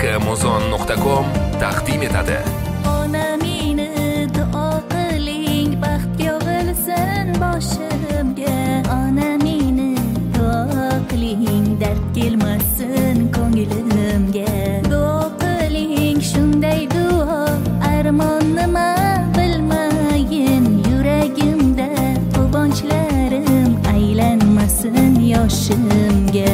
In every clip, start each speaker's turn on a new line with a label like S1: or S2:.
S1: kmuzon.com taqdim etadi.
S2: Onamini duo qiling, baxt yog'ilsin boshimga. Onamini duo qiling, dard kelmasin ko'nglimga. Duo qiling, shunday duo, armon nima bilmayin yuragimda. Quvonchlarim aylanmasin yoshimga.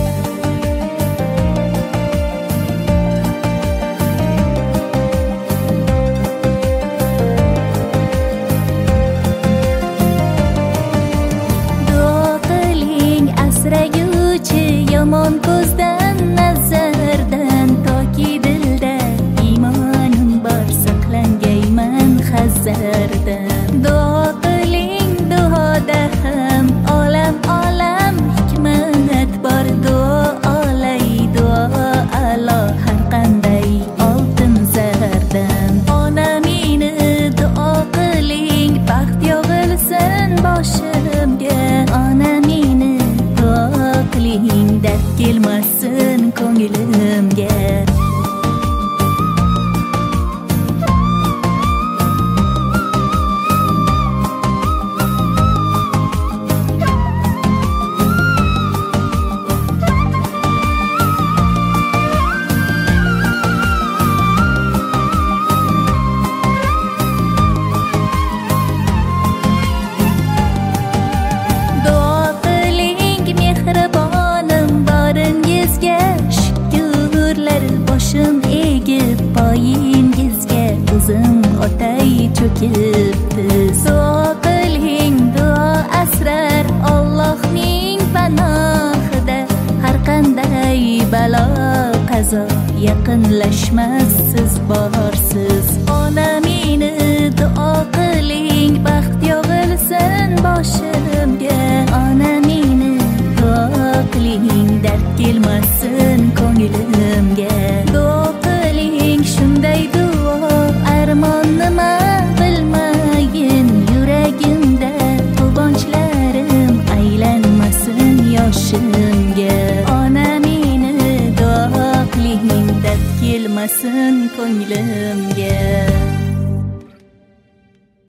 S2: Yomon ko'zdan, nazardan, toki dilda iymonim bor, saqlangayman hazardan. Duo qiling, duoda ham olam hikmat bor. Duo olay, duo alo, har qanday oltin zardan. Onamini duo qiling, baxt yog'ilsin boshimga. Onamini duo qiling, dard kelmasin ko'nglimga. Boshim egib poyingizga, o'zim otay cho'kibdi. Duo qiling, duo asrar Allohning panohida. Har qanday balo qazo, yaqinlashmas siz borsiz. Onamini duo qiling, baxt yog'ilsin boshimga. Onamini duo qiling, dard kelmasin ko'nglimga. Duo qiling, shunday duo, armon nima bilmayin yuragimda. Quvonchlarim aylanmasin yoshimga. Onamini duo qiling, dard kelmasin ko'nglimga.